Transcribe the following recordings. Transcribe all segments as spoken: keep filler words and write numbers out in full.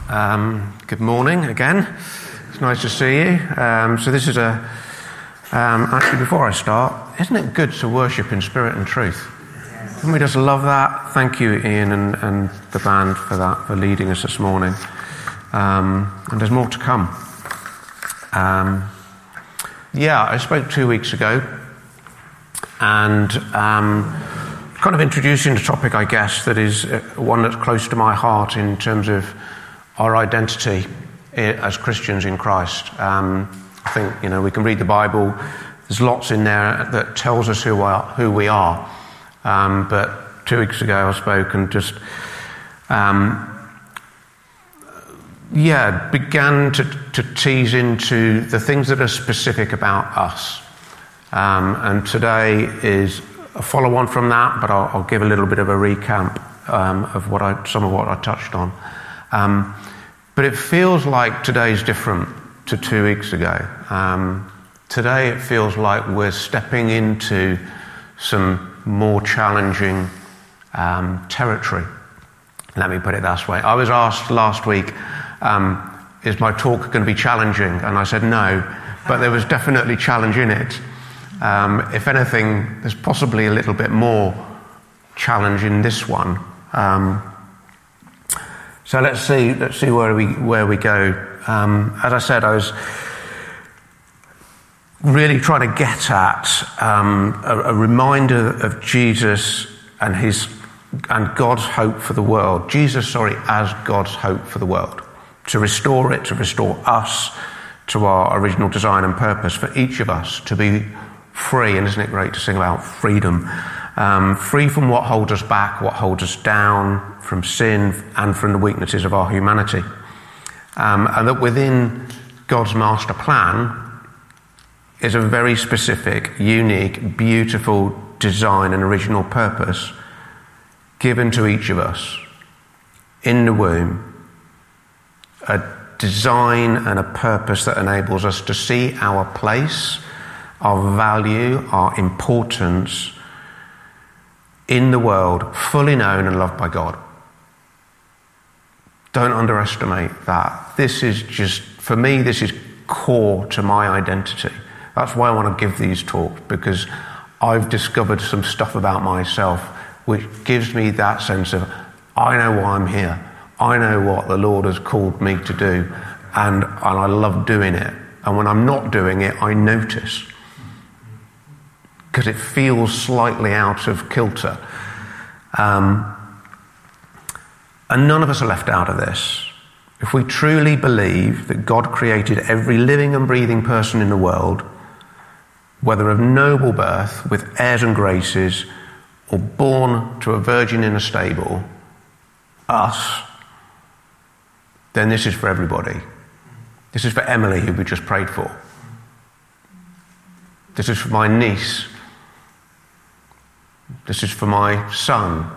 Um, good morning again. It's nice to see you. Um, so this is a, um, actually before I start, isn't it good to worship in spirit and truth? Can we just love that? Thank you, Ian, and, and the band for that, for leading us this morning. Um, and there's more to come. Um, yeah, I spoke two weeks ago and um, kind of introducing the topic, I guess, that is one that's close to my heart in terms of our identity as Christians in Christ. Um, I think, you know, we can read the Bible. There's lots in there that tells us who we are. Who we are. Um, but two weeks ago I spoke and just, um, yeah, began to, to tease into the things that are specific about us. Um, and today is a follow-on from that, but I'll, I'll give a little bit of a recap um, of what I, some of what I touched on. Um, but it feels like today's different to two weeks ago. Um, today it feels like we're stepping into some more challenging um, territory. Let me put it that way. I was asked last week, um, is my talk going to be challenging? And I said no, but there was definitely challenge in it. Um, if anything, there's possibly a little bit more challenge in this one. Um, so let's see. Let's see where we where we go. Um, as I said, I was really trying to get at um, a, a reminder of Jesus and his and God's hope for the world. Jesus, sorry, as God's hope for the world, to restore it, to restore us to our original design and purpose for each of us to be free. And isn't it great to sing about freedom? Um, free from what holds us back, what holds us down, from sin and from the weaknesses of our humanity. Um, and that within God's master plan is a very specific, unique, beautiful design and original purpose given to each of us in the womb. A design and a purpose that enables us to see our place, our value, our importance in the world, fully known and loved by God. Don't underestimate that. This is just, for me, this is core to my identity. That's why I want to give these talks, because I've discovered some stuff about myself which gives me that sense of, I know why I'm here. I know what the Lord has called me to do, and, and I love doing it. And when I'm not doing it, I notice, because it feels slightly out of kilter. Um, and none of us are left out of this. If we truly believe that God created every living and breathing person in the world, whether of noble birth, with airs and graces, or born to a virgin in a stable, us, then this is for everybody. This is for Emily, who we just prayed for. This is for my niece. This is for my son.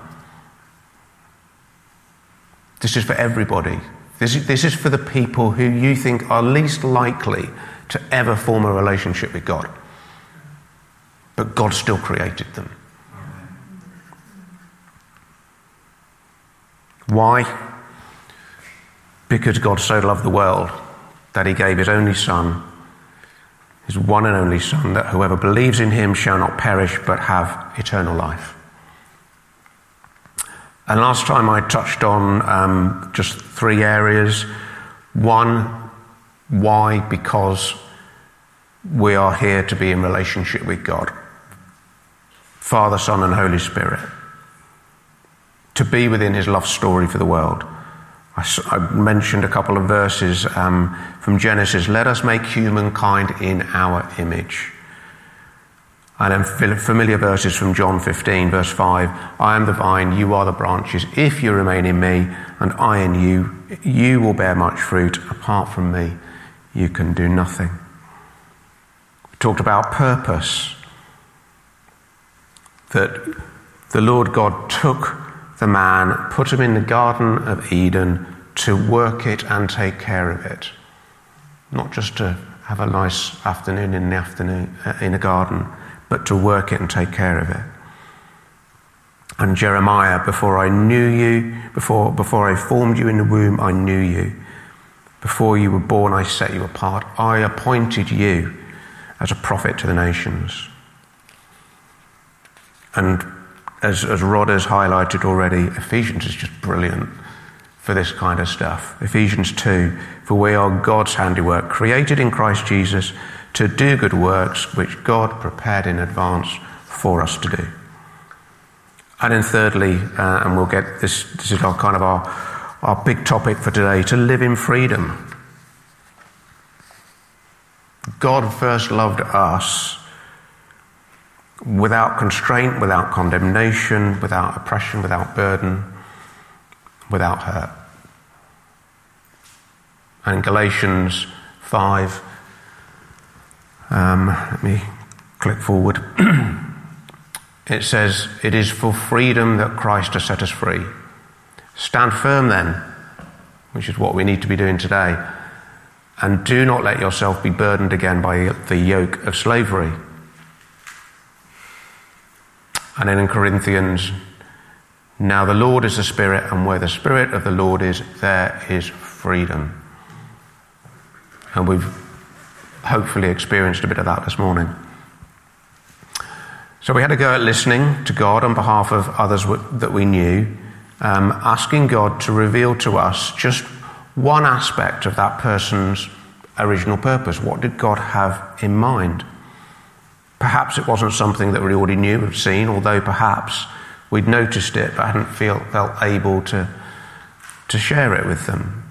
This is for everybody. This is, this is for the people who you think are least likely to ever form a relationship with God. But God still created them. Why? Because God so loved the world that he gave his only son, his one and only son, that whoever believes in him shall not perish but have eternal life. And last time I touched on um, just three areas. One, why? Because we are here to be in relationship with God. Father, Son, and Holy Spirit. To be within his love story for the world. I, I mentioned a couple of verses um, from Genesis. Let us make humankind in our image. And then familiar verses from John fifteen, verse five. I am the vine, you are the branches. If you remain in me and I in you, you will bear much fruit. Apart from me, you can do nothing. We talked about purpose. That the Lord God took the man, put him in the Garden of Eden to work it and take care of it. Not just to have a nice afternoon in the afternoon uh, in a garden, but to work it and take care of it. And Jeremiah, before I knew you, before, before I formed you in the womb, I knew you. Before you were born, I set you apart. I appointed you as a prophet to the nations. And as, as Rod has highlighted already, Ephesians is just brilliant for this kind of stuff. Ephesians two, for we are God's handiwork, created in Christ Jesus to do good works, which God prepared in advance for us to do. And then thirdly, uh, and we'll get this, this is our kind of our, our big topic for today, to live in freedom. God first loved us without constraint, without condemnation, without oppression, without burden, without hurt. And in Galatians five, um, let me click forward. It says, it is for freedom that Christ has set us free. Stand firm then, which is what we need to be doing today, and do not let yourself be burdened again by the yoke of slavery. And then in Corinthians, now the Lord is the Spirit, and where the Spirit of the Lord is, there is freedom. And we've hopefully experienced a bit of that this morning. So we had a go at listening to God on behalf of others that we knew, um, asking God to reveal to us just one aspect of that person's original purpose. What did God have in mind? Perhaps it wasn't something that we already knew or seen, although perhaps we'd noticed it but hadn't feel, felt able to, to share it with them.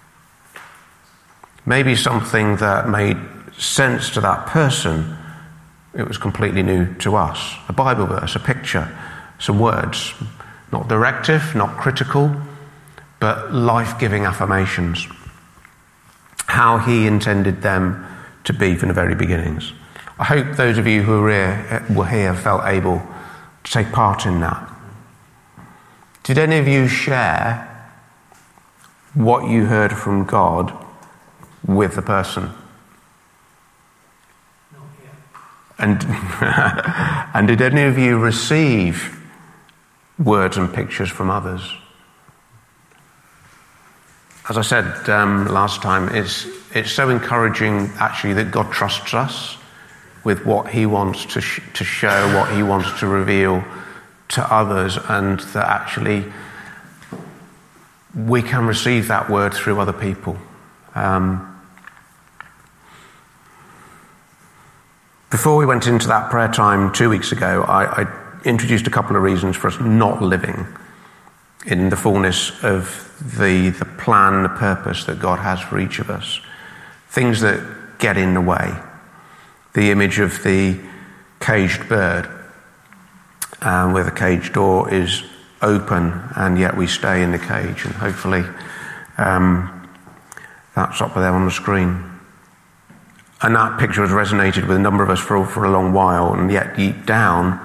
Maybe something that made sense to that person, it was completely new to us. A Bible verse, a picture, some words. Not directive, not critical, but life-giving affirmations. How he intended them to be from the very beginnings. I hope those of you who were here, were here felt able to take part in that. Did any of you share what you heard from God with the person? And, and did any of you receive words and pictures from others? As I said um, last time, it's, it's so encouraging actually that God trusts us with what he wants to, sh- to show, what he wants to reveal to others, and that actually we can receive that word through other people. Um, Before we went into that prayer time two weeks ago, I, I introduced a couple of reasons for us not living in the fullness of the, the plan, the purpose that God has for each of us. Things that get in the way. The image of the caged bird, uh, where the cage door is open and yet we stay in the cage. And hopefully um, that's up there on the screen. And that picture has resonated with a number of us for, for a long while, and yet deep down,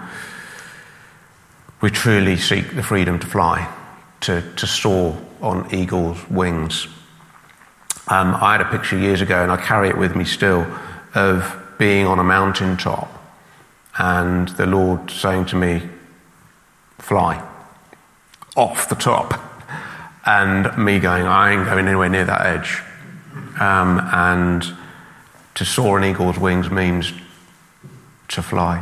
we truly seek the freedom to fly, to, to soar on eagle's wings. Um, I had a picture years ago, and I carry it with me still, of being on a mountaintop, and the Lord saying to me, fly, off the top, and me going, I ain't going anywhere near that edge. Um, and to soar on eagle's wings means to fly.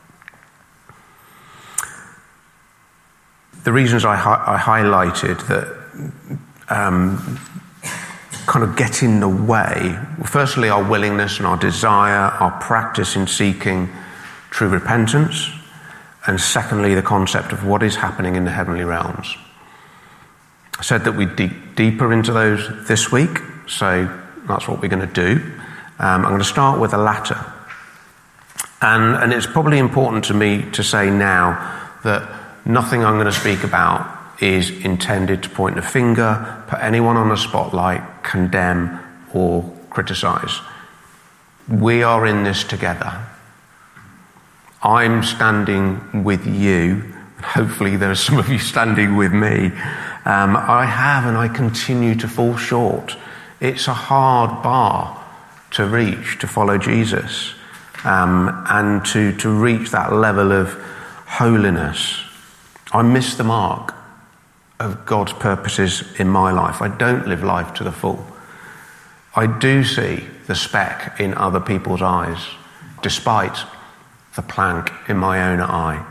The reasons I, hi- I highlighted that um, kind of get in the way, firstly our willingness and our desire, our practice in seeking true repentance, and secondly the concept of what is happening in the heavenly realms. I said that we'd dig deeper into those this week, so that's what we're going to do. Um, I'm going to start with the latter. And, and it's probably important to me to say now that nothing I'm going to speak about is intended to point a finger, put anyone on a spotlight, condemn, or criticize. We are in this together. I'm standing with you. Hopefully there are some of you standing with me. Um, I have and I continue to fall short. It's a hard bar to reach, to follow Jesus, um, and to, to reach that level of holiness I miss the mark of God's purposes in my life. I don't live life to the full. I do see the speck in other people's eyes, despite the plank in my own eye.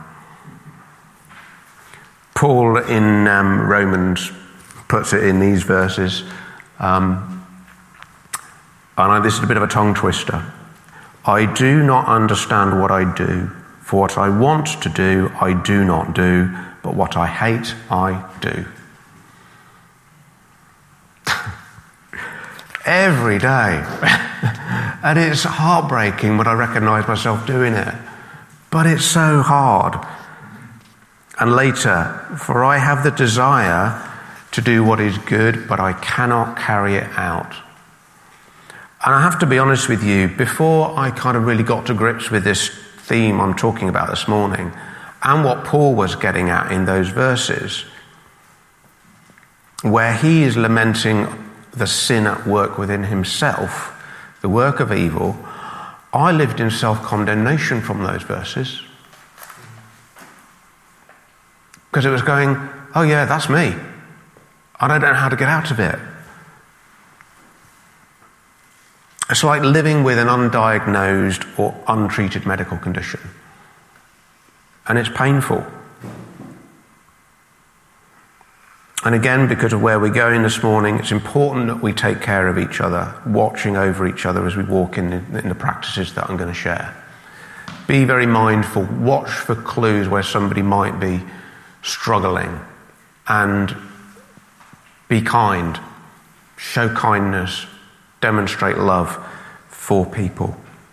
Paul in um, Romans puts it in these verses, um, and this is a bit of a tongue twister. I do not understand what I do, for what I want to do, I do not do, but what I hate, I do. Every day. And it's heartbreaking when I recognise myself doing it. But it's so hard. And later, for I have the desire to do what is good, but I cannot carry it out. And I have to be honest with you, before I kind of really got to grips with this theme I'm talking about this morning, and what Paul was getting at in those verses, where he is lamenting the sin at work within himself, the work of evil, I lived in self-condemnation from those verses. Because it was going, oh yeah, that's me. I don't know how to get out of it. It's like living with an undiagnosed or untreated medical condition. And it's painful. And again, because of where we're going this morning, it's important that we take care of each other, watching over each other as we walk in the, in the practices that I'm going to share. Be very mindful, watch for clues where somebody might be struggling, and be kind, show kindness, demonstrate love for people.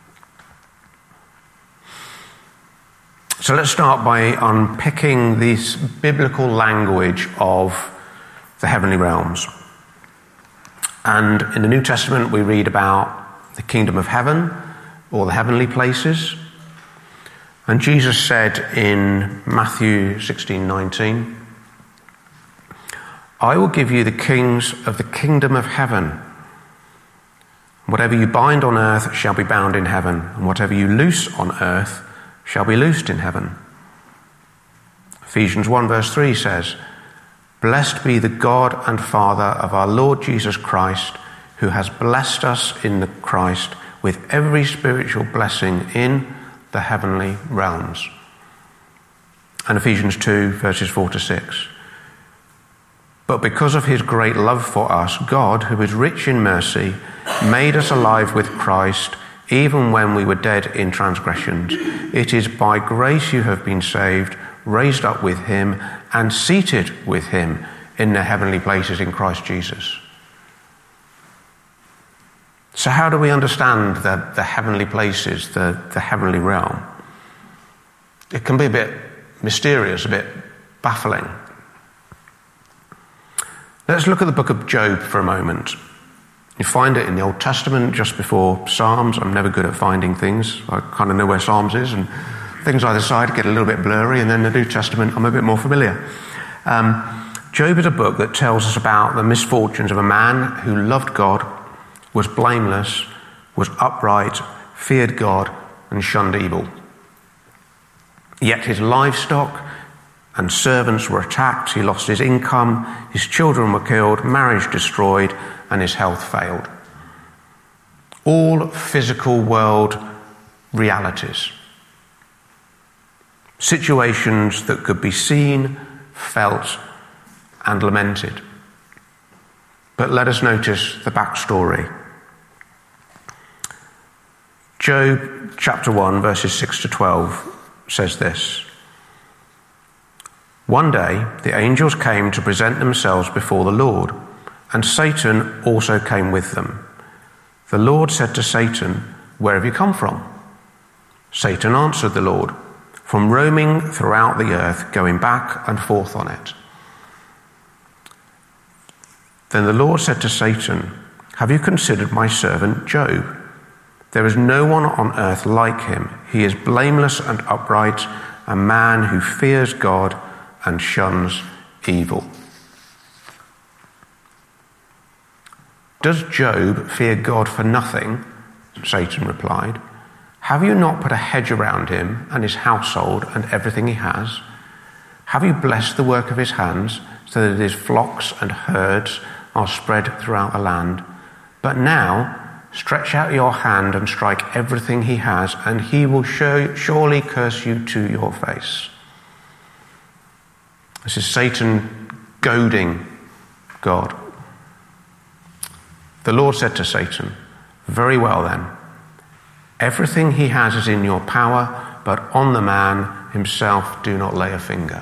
So let's start by unpicking this biblical language of the heavenly realms. And in the New Testament, we read about the kingdom of heaven, or the heavenly places. And Jesus said in Matthew sixteen nineteen, I will give you the kings of the kingdom of heaven. Whatever you bind on earth shall be bound in heaven, and whatever you loose on earth shall be loosed in heaven. Ephesians one verse three says, Blessed be the God and Father of our Lord Jesus Christ, who has blessed us in the Christ with every spiritual blessing in the heavenly realms. And Ephesians two verses four to six. But because of his great love for us, God, who is rich in mercy, made us alive with Christ, even when we were dead in transgressions. It is by grace you have been saved, raised up with him, and seated with him in the heavenly places in Christ Jesus. So how do we understand the, the heavenly places, the, the heavenly realm? It can be a bit mysterious, a bit baffling. Let's look at the book of Job for a moment. You find it in the Old Testament just before Psalms. I'm never good at finding things. I kind of know where Psalms is, and things either side get a little bit blurry, and then the New Testament I'm a bit more familiar. Um, Job is a book that tells us about the misfortunes of a man who loved God, was blameless, was upright, feared God, and shunned evil. Yet his livestock and servants were attacked, he lost his income, his children were killed, marriage destroyed, and his health failed. All physical world realities. Situations that could be seen, felt, and lamented. But let us notice the backstory. Job chapter one, verses six to twelve says this. One day the angels came to present themselves before the Lord, and Satan also came with them. The Lord said to Satan, Where have you come from? Satan answered the Lord, From roaming throughout the earth, going back and forth on it. Then the Lord said to Satan, Have you considered my servant Job? There is no one on earth like him. He is blameless and upright, a man who fears God and shuns evil. Does Job fear God for nothing? Satan replied. Have you not put a hedge around him and his household and everything he has? Have you blessed the work of his hands so that his flocks and herds are spread throughout the land? But now stretch out your hand and strike everything he has, and he will show, surely curse you to your face. This is Satan goading God. The Lord said to Satan, very well then, everything he has is in your power, but on the man himself do not lay a finger.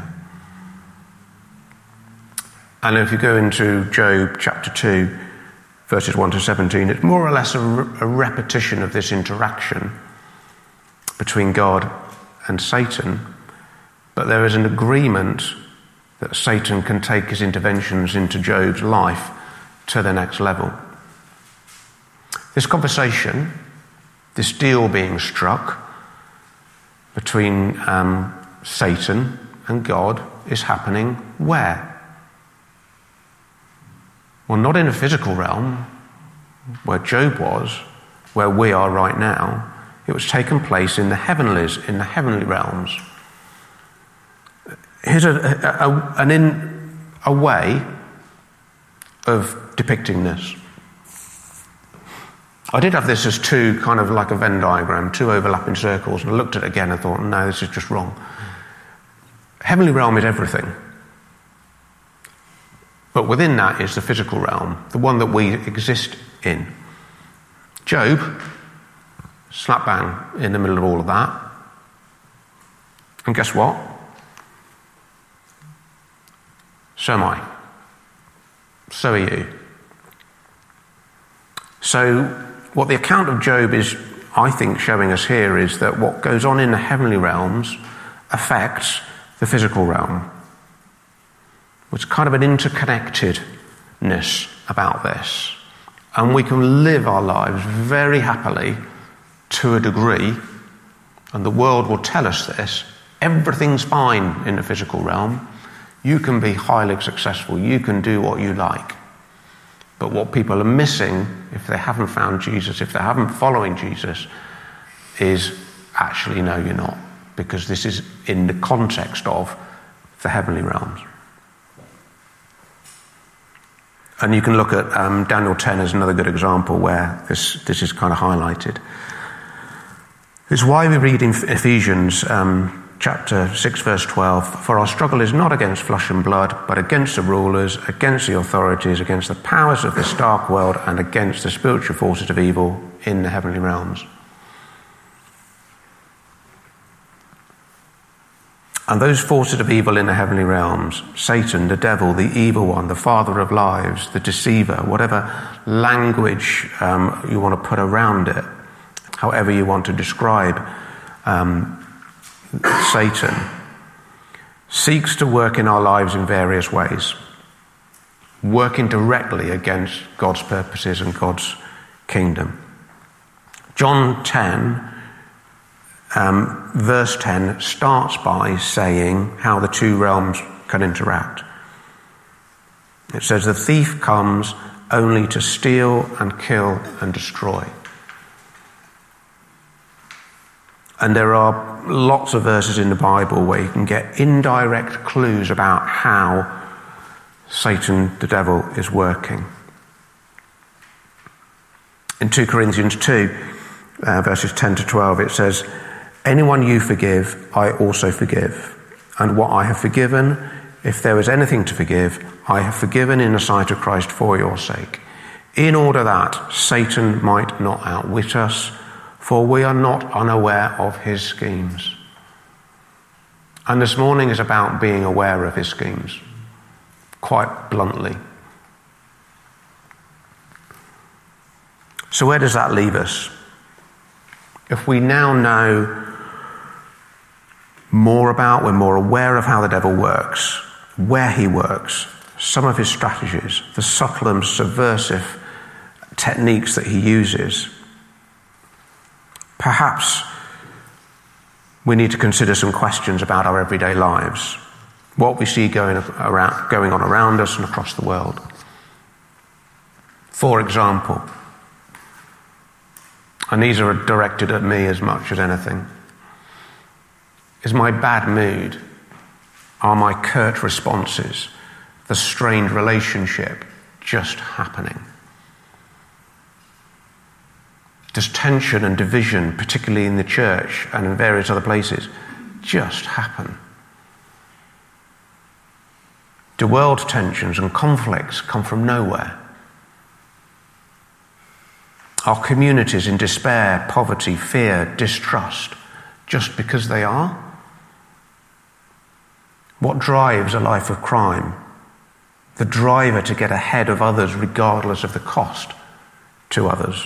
And if you go into Job chapter two, verses one to seventeen, it's more or less a, a repetition of this interaction between God and Satan, but there is an agreement that Satan can take his interventions into Job's life to the next level. This conversation, this deal being struck between um, Satan and God is happening where? Well, not in a physical realm, where Job was, where we are right now. It was taking place in the heavenlies, in the heavenly realms. Here's a, a, a, an in, a way of depicting this. I did have this as two, kind of like a Venn diagram, two overlapping circles, and I looked at it again and thought, no, this is just wrong. Heavenly realm is everything. But within that is the physical realm, the one that we exist in. Job, slap bang in the middle of all of that. And guess what? So am I. So are you. So what the account of Job is, I think, showing us here is that what goes on in the heavenly realms affects the physical realm. It's kind of an interconnectedness about this. And we can live our lives very happily to a degree, and the world will tell us this. Everything's fine in the physical realm. You can be highly successful. You can do what you like. But what people are missing, if they haven't found Jesus, if they haven't following Jesus, is actually, no, you're not. Because this is in the context of the heavenly realms. And you can look at um, Daniel ten as another good example where this, this is kind of highlighted. It's why we read in Ephesians um, chapter six, verse twelve, for our struggle is not against flesh and blood, but against the rulers, against the authorities, against the powers of this dark world, and against the spiritual forces of evil in the heavenly realms. And those forces of evil in the heavenly realms, Satan, the devil, the evil one, the father of lies, the deceiver, whatever language um, you want to put around it, however you want to describe um, Satan, seeks to work in our lives in various ways, working directly against God's purposes and God's kingdom. John ten, Um, verse ten starts by saying how the two realms can interact. It says, the thief comes only to steal and kill and destroy. And there are lots of verses in the Bible where you can get indirect clues about how Satan, the devil, is working. In two Corinthians two, uh, verses ten to twelve, it says, anyone you forgive, I also forgive. And what I have forgiven, if there is anything to forgive, I have forgiven in the sight of Christ for your sake, in order that Satan might not outwit us, for we are not unaware of his schemes. And this morning is about being aware of his schemes, quite bluntly. So where does that leave us? If we now know more about, we're more aware of how the devil works, where he works, some of his strategies, the subtle and subversive techniques that he uses, perhaps we need to consider some questions about our everyday lives, what we see going around, going on around us and across the world. For example, and these are directed at me as much as anything, is my bad mood Are my curt responses, the strained relationship, just happening? Does tension and division, particularly in the church and in various other places, just happen? Do world tensions and conflicts come from nowhere? Are communities in despair, poverty, fear, distrust, just because they are? What drives a life of crime? The driver to get ahead of others regardless of the cost to others.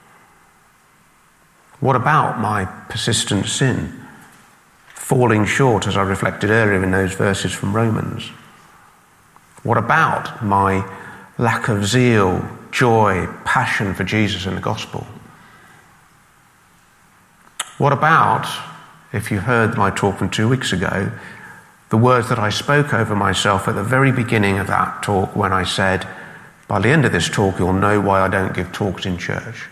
What about my persistent sin? Falling short, as I reflected earlier in those verses from Romans. What about my lack of zeal, joy, passion for Jesus and the gospel? What about, if you heard my talk from two weeks ago, the words that I spoke over myself at the very beginning of that talk when I said, by the end of this talk, you'll know why I don't give talks in church.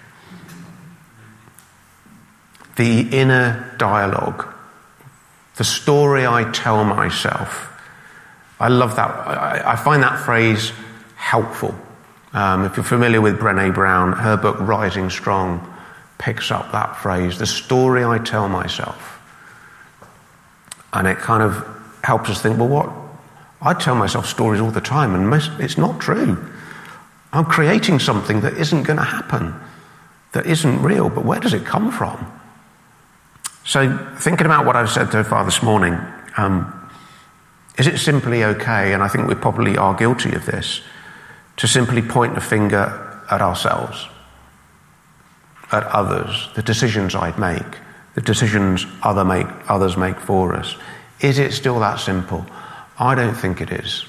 The inner dialogue, the story I tell myself. I love that. I, I find that phrase helpful. Um, if you're familiar with Brené Brown, her book Rising Strong picks up that phrase, the story I tell myself. And it kind of helps us think, well, what? I tell myself stories all the time, and most, it's not true. I'm creating something that isn't going to happen, that isn't real, but where does it come from? So thinking about what I've said so far this morning, um, is it simply okay, and I think we probably are guilty of this, to simply point the finger at ourselves, at others, the decisions I'd make, the decisions other make, others make for us? Is it still that simple? I don't think it is.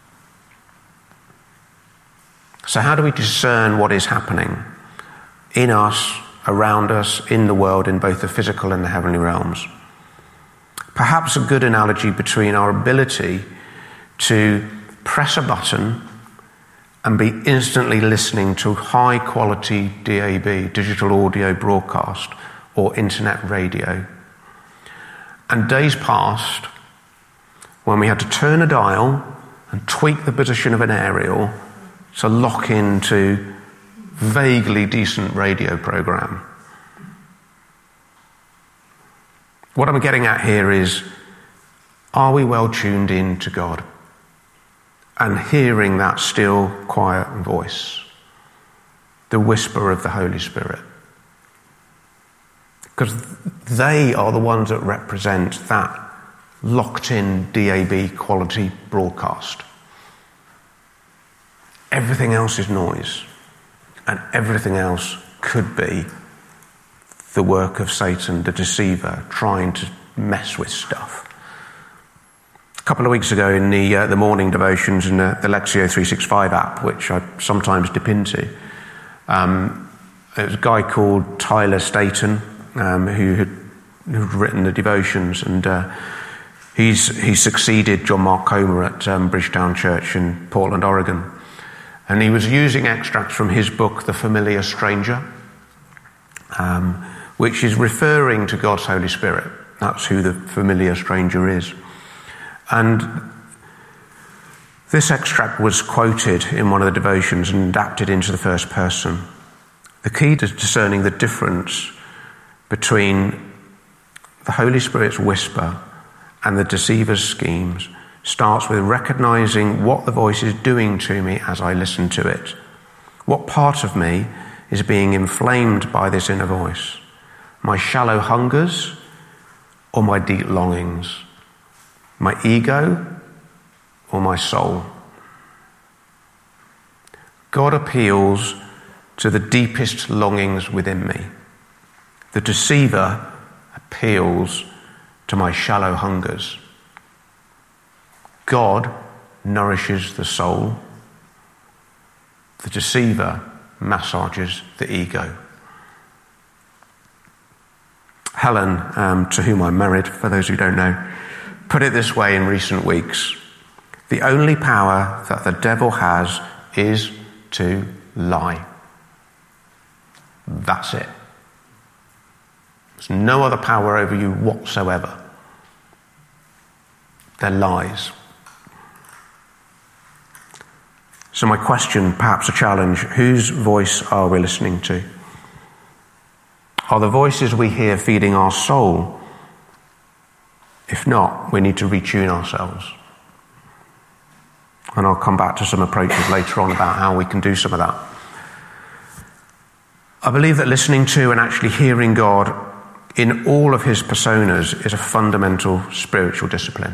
So how do we discern what is happening in us, around us, in the world, in both the physical and the heavenly realms? Perhaps a good analogy between our ability to press a button and be instantly listening to high quality D A B, digital audio broadcast, or internet radio. And days past when we had to turn a dial and tweak the position of an aerial to lock into vaguely decent radio program. What I'm getting at here is, are we well tuned in to God and hearing that still, quiet voice, the whisper of the Holy Spirit? Because they are the ones that represent that locked-in D A B quality broadcast. Everything else is noise, and everything else could be the work of Satan, the deceiver, trying to mess with stuff. A couple of weeks ago in the uh, the morning devotions in the, the Lectio three sixty-five app, which I sometimes dip into, um, there was a guy called Tyler Staton, um, who had who'd written the devotions, and uh, he's he succeeded John Mark Comer at um, Bridgetown Church in Portland, Oregon. And he was using extracts from his book, The Familiar Stranger, um, which is referring to God's Holy Spirit. That's who the familiar stranger is. And this extract was quoted in one of the devotions and adapted into the first person. The key to discerning the difference between the Holy Spirit's whisper and the deceiver's schemes starts with recognizing what the voice is doing to me as I listen to it. What part of me is being inflamed by this inner voice? My shallow hungers or my deep longings? My ego or my soul? God appeals to the deepest longings within me. The deceiver appeals to my shallow hungers. God nourishes the soul. The deceiver massages the ego. Helen, um, to whom I'm married, for those who don't know, put it this way in recent weeks: the only power that the devil has is to lie. That's it. There's no other power over you whatsoever. They're lies. So my question, perhaps a challenge, whose voice are we listening to? Are the voices we hear feeding our soul? If not, we need to retune ourselves. And I'll come back to some approaches later on about how we can do some of that. I believe that listening to and actually hearing God in all of his personas is a fundamental spiritual discipline.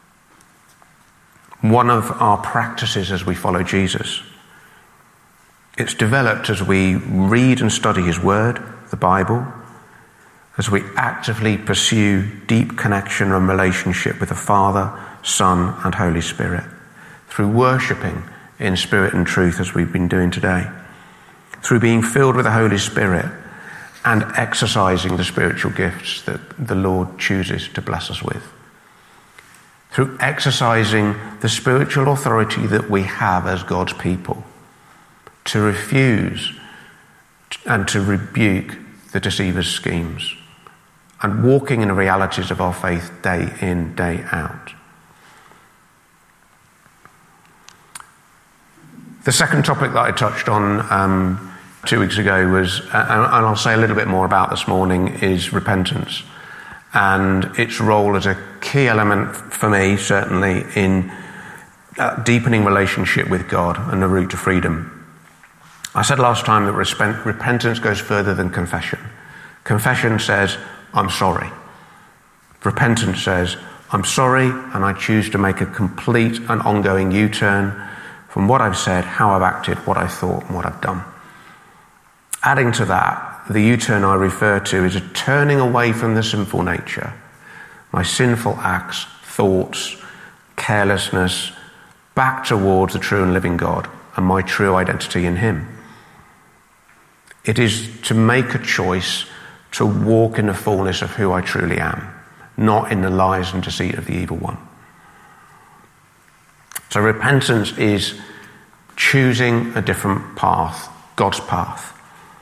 One of our practices as we follow Jesus. It's developed as we read and study his word, the Bible, as we actively pursue deep connection and relationship with the Father, Son, and Holy Spirit, through worshipping in spirit and truth as we've been doing today, through being filled with the Holy Spirit and exercising the spiritual gifts that the Lord chooses to bless us with, through exercising the spiritual authority that we have as God's people to refuse and to rebuke the deceiver's schemes, and walking in the realities of our faith day in, day out. The second topic that I touched on um, two weeks ago was, uh, and I'll say a little bit more about this morning, is repentance and its role as a key element for me, certainly, in uh, deepening relationship with God and the route to freedom. I said last time that resp- repentance goes further than confession. Confession says, I'm sorry. Repentance says, I'm sorry, and I choose to make a complete and ongoing U-turn from what I've said, how I've acted, what I thought, and what I've done. Adding to that, the U-turn I refer to is a turning away from the sinful nature, my sinful acts, thoughts, carelessness, back towards the true and living God and my true identity in him. It is to make a choice to walk in the fullness of who I truly am, not in the lies and deceit of the evil one. So repentance is choosing a different path, God's path.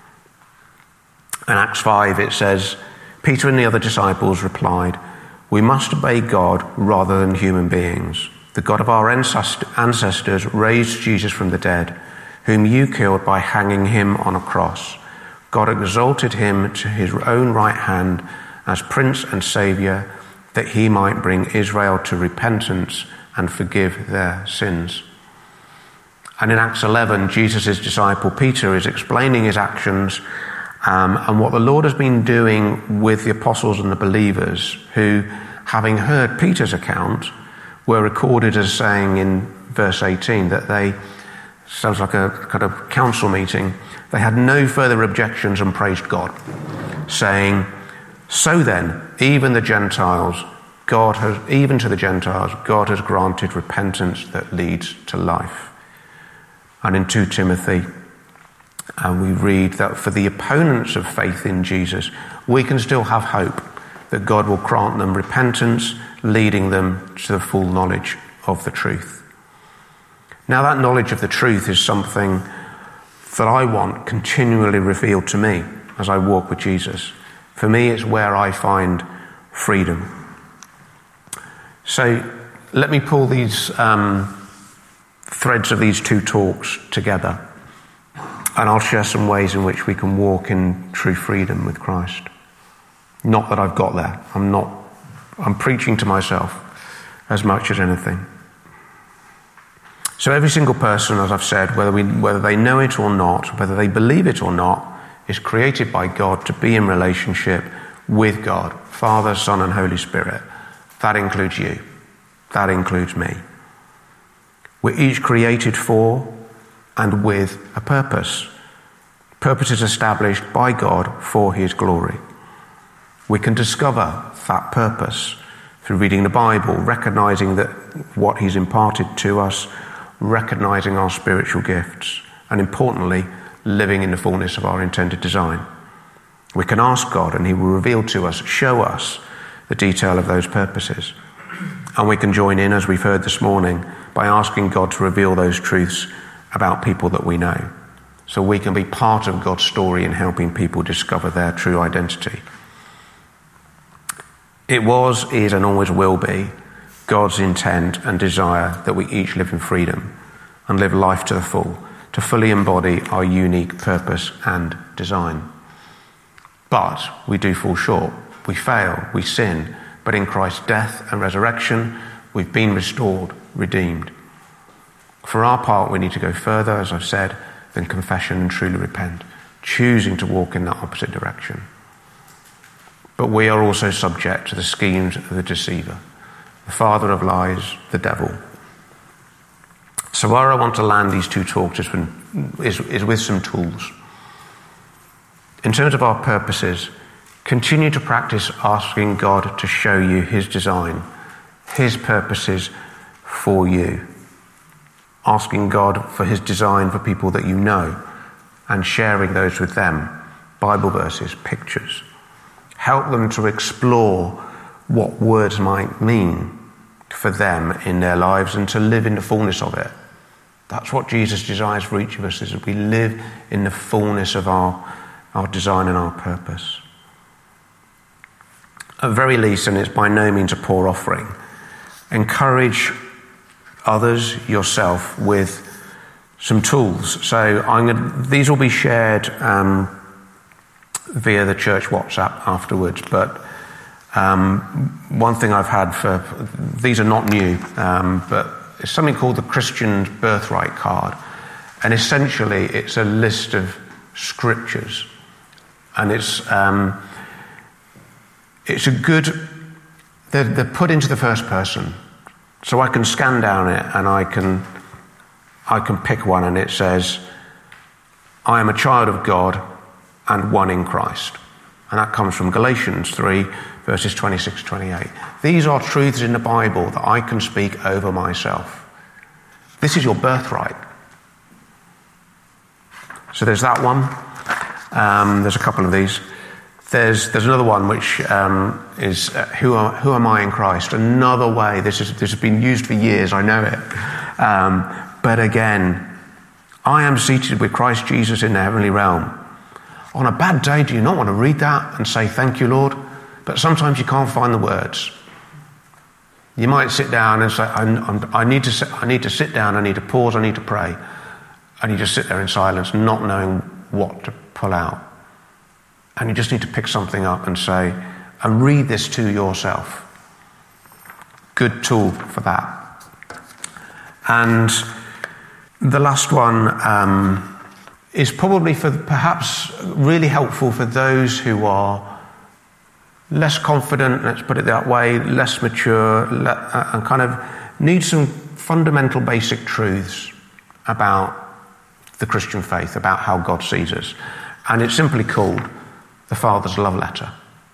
In Acts five it says, Peter and the other disciples replied, we must obey God rather than human beings. The God of our ancestors raised Jesus from the dead, whom you killed by hanging him on a cross. God exalted him to his own right hand as Prince and Saviour, that he might bring Israel to repentance and forgive their sins. And in Acts eleven, Jesus' disciple Peter is explaining his actions um, and what the Lord has been doing with the apostles and the believers who, having heard Peter's account, were recorded as saying in verse eighteen that they, sounds like a kind of council meeting, they had no further objections and praised God, saying, so then, even the Gentiles, God has, even to the Gentiles, God has granted repentance that leads to life. And in Second Timothy, and we read that for the opponents of faith in Jesus, we can still have hope that God will grant them repentance, leading them to the full knowledge of the truth. Now that knowledge of the truth is something that I want continually revealed to me as I walk with Jesus. For me, it's where I find freedom. So let me pull these um, threads of these two talks together, and I'll share some ways in which we can walk in true freedom with Christ. Not that I've got there. I'm not, I'm preaching to myself as much as anything. So every single person, as I've said, whether we, whether they know it or not, whether they believe it or not, is created by God to be in relationship with God, Father, Son, and Holy Spirit. That includes you. That includes me. We're each created for and with a purpose. Purpose is established by God for his glory. We can discover that purpose through reading the Bible, recognizing that what he's imparted to us, recognizing our spiritual gifts, and importantly, living in the fullness of our intended design. We can ask God and he will reveal to us, show us the detail of those purposes. And we can join in, as we've heard this morning, by asking God to reveal those truths about people that we know. So we can be part of God's story in helping people discover their true identity. It was, is, and always will be God's intent and desire that we each live in freedom and live life to the full, to fully embody our unique purpose and design. But we do fall short. We fail, we sin, but in Christ's death and resurrection, we've been restored, redeemed. For our part, we need to go further, as I've said, than confession and truly repent, choosing to walk in that opposite direction. But we are also subject to the schemes of the deceiver, the father of lies, the devil. So where I want to land these two talks is, is, is with some tools. In terms of our purposes, continue to practice asking God to show you his design, his purposes for you. Asking God for his design for people that you know and sharing those with them, Bible verses, pictures. Help them to explore what words might mean for them in their lives and to live in the fullness of it. That's what Jesus desires for each of us, is that we live in the fullness of our, our design and our purpose. At the very least, and it's by no means a poor offering, encourage others, yourself, with some tools. So I'm going to, these will be shared um, via the church WhatsApp afterwards, but um, one thing I've had for, these are not new, um, but it's something called the Christian's Birthright Card. And essentially it's a list of scriptures. And it's um, it's a good, they're, they're put into the first person. So I can scan down it and I can I can pick one and it says, I am a child of God and one in Christ. And that comes from Galatians three, verses twenty-six to twenty-eight. These are truths in the Bible that I can speak over myself. This is your birthright. So there's that one. Um, there's a couple of these. There's there's another one which um, is uh, who are, who am I in Christ? Another way. This is this has been used for years. I know it. Um, but again, I am seated with Christ Jesus in the heavenly realm. On a bad day, do you not want to read that and say thank you, Lord? But sometimes you can't find the words. You might sit down and say, I'm, I'm, I need to sit, I need to sit down. I need to pause. I need to pray. And you just sit there in silence, not knowing what to pull out. And you just need to pick something up and say, and read this to yourself. Good tool for that. And the last one um, is probably for perhaps really helpful for those who are less confident, let's put it that way, less mature, and kind of need some fundamental basic truths about the Christian faith, about how God sees us. And it's simply called The Father's Love Letter.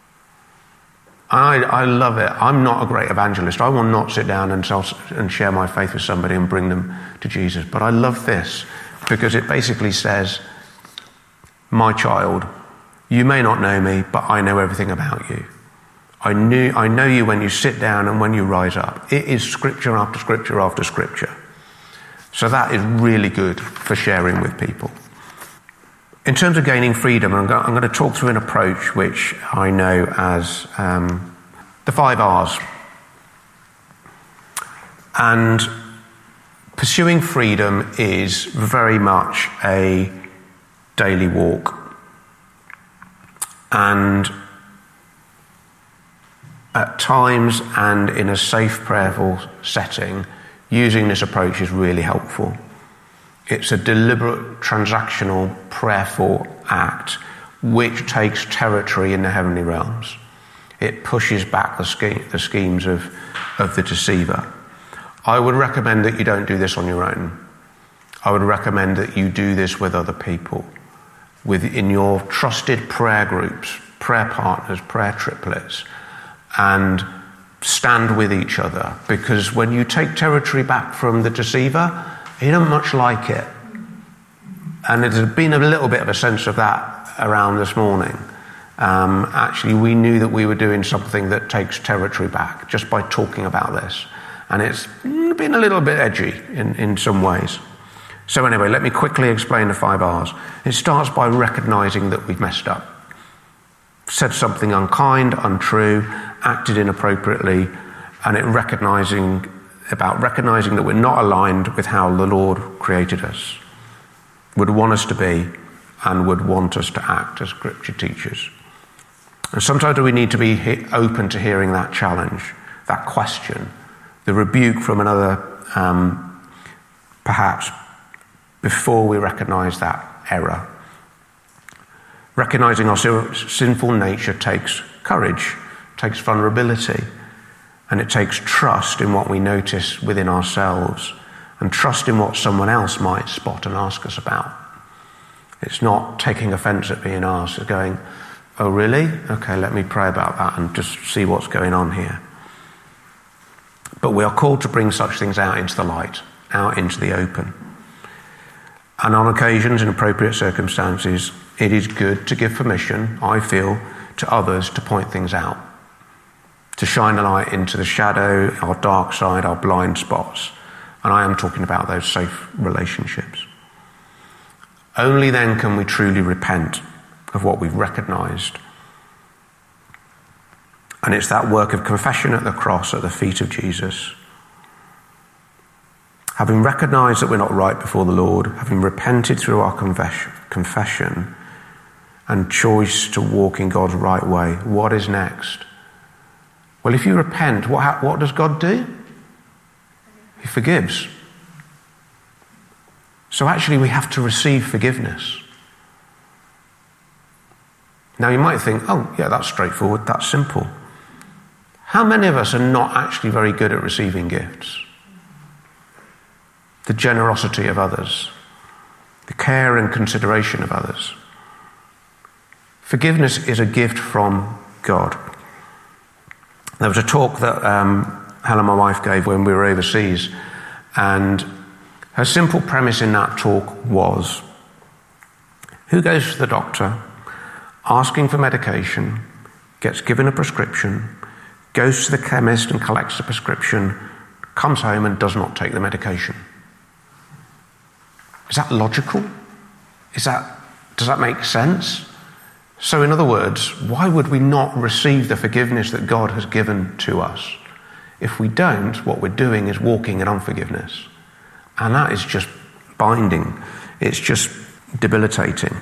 I, I love it. I'm not a great evangelist. I will not sit down and, tell, and share my faith with somebody and bring them to Jesus. But I love this because it basically says, my child, you may not know me, but I know everything about you. I knew, I know you when you sit down and when you rise up. It is scripture after scripture after scripture. So that is really good for sharing with people. In terms of gaining freedom, I'm going to talk through an approach which I know as um, the five R's. And pursuing freedom is very much a daily walk. And at times and in a safe, prayerful setting, using this approach is really helpful. It's a deliberate, transactional, prayerful act which takes territory in the heavenly realms. It pushes back the, scheme, the schemes of, of the deceiver. I would recommend that you don't do this on your own. I would recommend that you do this with other people, within your trusted prayer groups, prayer partners, prayer triplets, and stand with each other. Because when you take territory back from the deceiver, he don't much like it. And there's been a little bit of a sense of that around this morning. Um, actually, we knew that we were doing something that takes territory back just by talking about this. And it's been a little bit edgy in, in some ways. So anyway, let me quickly explain the five R's. It starts by recognizing that we've messed up. Said something unkind, untrue, acted inappropriately, and it recognizing about recognizing that we're not aligned with how the Lord created us, would want us to be, and would want us to act as Scripture teaches. And sometimes we need to be open to hearing that challenge, that question, the rebuke from another, um, perhaps, before we recognize that error. Recognizing our sinful nature takes courage, takes vulnerability, and it takes trust in what we notice within ourselves and trust in what someone else might spot and ask us about. It's not taking offense at being asked, it's going, oh really? Okay, let me pray about that and just see what's going on here. But we are called to bring such things out into the light, out into the open. And on occasions, in appropriate circumstances, it is good to give permission, I feel, to others to point things out, to shine a light into the shadow, our dark side, our blind spots. And I am talking about those safe relationships. Only then can we truly repent of what we've recognized. And it's that work of confession at the cross, at the feet of Jesus. Having recognized that we're not right before the Lord, having repented through our confession and choice to walk in God's right way, what is next? Well, if you repent, what, what does God do? He forgives. So actually we have to receive forgiveness. Now you might think, oh yeah, that's straightforward, that's simple. How many of us are not actually very good at receiving gifts? The generosity of others, the care and consideration of others. Forgiveness is a gift from God. There was a talk that um, Helen, my wife, gave when we were overseas, and her simple premise in that talk was, who goes to the doctor, asking for medication, gets given a prescription, goes to the chemist and collects the prescription, comes home and does not take the medication? Is that logical? Is that, does that make sense? So in other words, why would we not receive the forgiveness that God has given to us? If we don't, what we're doing is walking in unforgiveness. And that is just binding. It's just debilitating.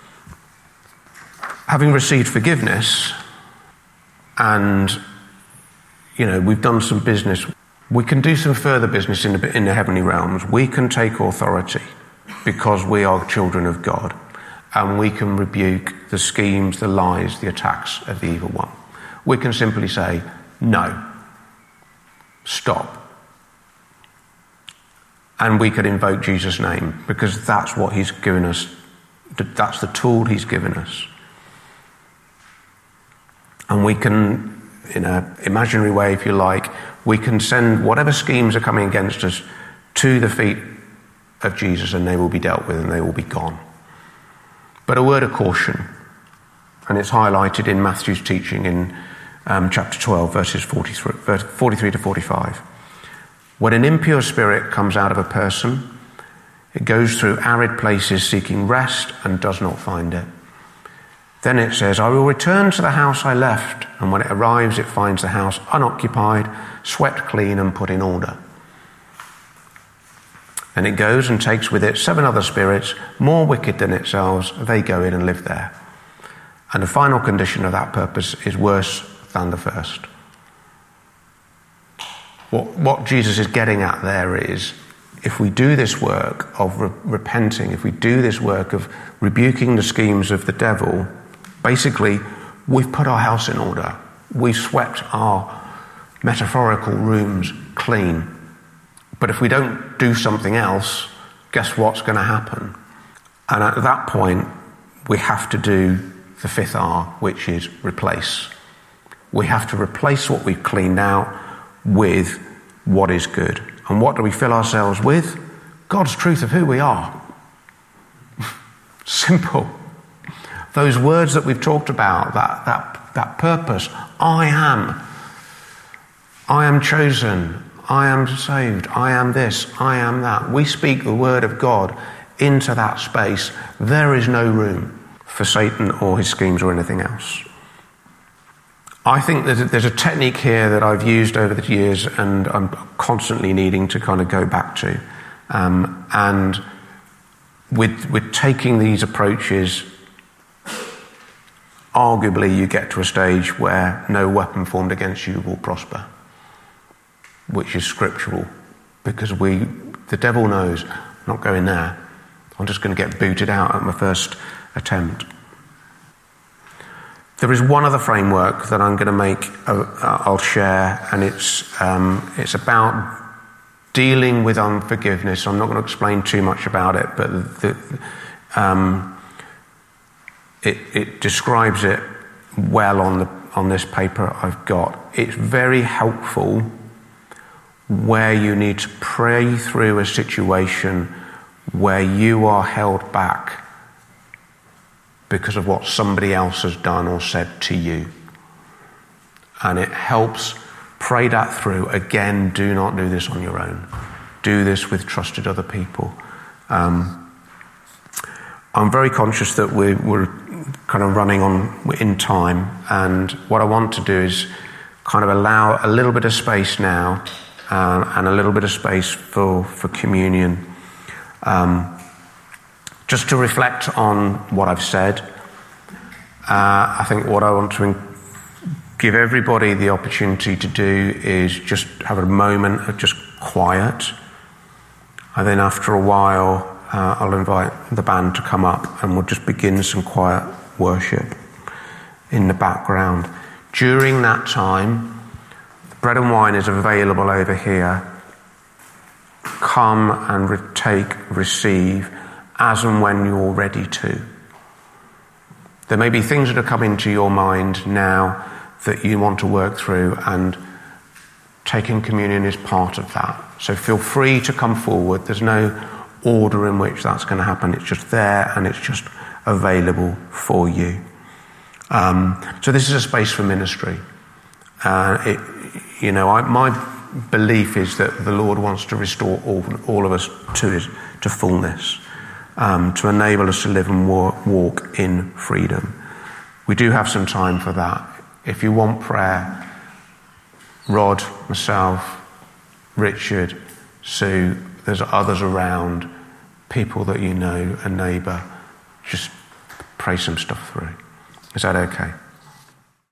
Having received forgiveness, and, you know, we've done some business, we can do some further business in the, in the heavenly realms. We can take authority because we are children of God. And we can rebuke the schemes, the lies, the attacks of the evil one. We can simply say, no, stop. And we could invoke Jesus' name because that's what he's given us. That's the tool he's given us. And we can, in an imaginary way, if you like, we can send whatever schemes are coming against us to the feet of Jesus, and they will be dealt with and they will be gone. But a word of caution, and it's highlighted in Matthew's teaching in um, chapter twelve, verses forty-three, forty-three to forty-five. When an impure spirit comes out of a person, it goes through arid places seeking rest and does not find it. Then it says, I will return to the house I left, and when it arrives, it finds the house unoccupied, swept clean and put in order. And it goes and takes with it seven other spirits, more wicked than itself. They go in and live there. And the final condition of that purpose is worse than the first. What, what Jesus is getting at there is, if we do this work of re- repenting, if we do this work of rebuking the schemes of the devil, basically, we've put our house in order. We've swept our metaphorical rooms clean. But if we don't do something else, guess what's going to happen? And at that point, we have to do the fifth R, which is replace. We have to replace what we've cleaned out with what is good. And what do we fill ourselves with? God's truth of who we are. Simple. Those words that we've talked about, that, that, that purpose, I am. I am chosen. I am saved, I am this, I am that. We speak the word of God into that space. There is no room for Satan or his schemes or anything else. I think there's a, there's a technique here that I've used over the years and I'm constantly needing to kind of go back to. Um, and with, with taking these approaches, arguably you get to a stage where no weapon formed against you will prosper, which is scriptural, because we, the devil knows, I'm not going there. I'm just going to get booted out at my first attempt. There is one other framework that I'm going to make, uh, I'll share, and it's um, it's about dealing with unforgiveness. I'm not going to explain too much about it, but the, um, it, it describes it well on the on this paper I've got. It's very helpful where you need to pray through a situation where you are held back because of what somebody else has done or said to you. And it helps pray that through. Again, do not do this on your own. Do this with trusted other people. Um, I'm very conscious that we're, we're kind of running on in time, and what I want to do is kind of allow a little bit of space now uh, and a little bit of space for, for communion. Um, Just to reflect on what I've said, uh, I think what I want to give everybody the opportunity to do is just have a moment of just quiet. And then after a while, uh, I'll invite the band to come up and we'll just begin some quiet worship in the background. During that time, the bread and wine is available over here. Come and re- take, receive, as and when you're ready to. There may be things that are coming to your mind now that you want to work through, and taking communion is part of that. So feel free to come forward. There's no order in which that's going to happen. It's just there and it's just available for you. Um, so this is a space for ministry. Uh, it, you know, I, my belief is that the Lord wants to restore all, all of us to his, to fullness. Um, to enable us to live and walk, walk in freedom. We do have some time for that. If you want prayer, Rod, myself, Richard, Sue, there's others around, people that you know, a neighbour, just pray some stuff through. Is that okay?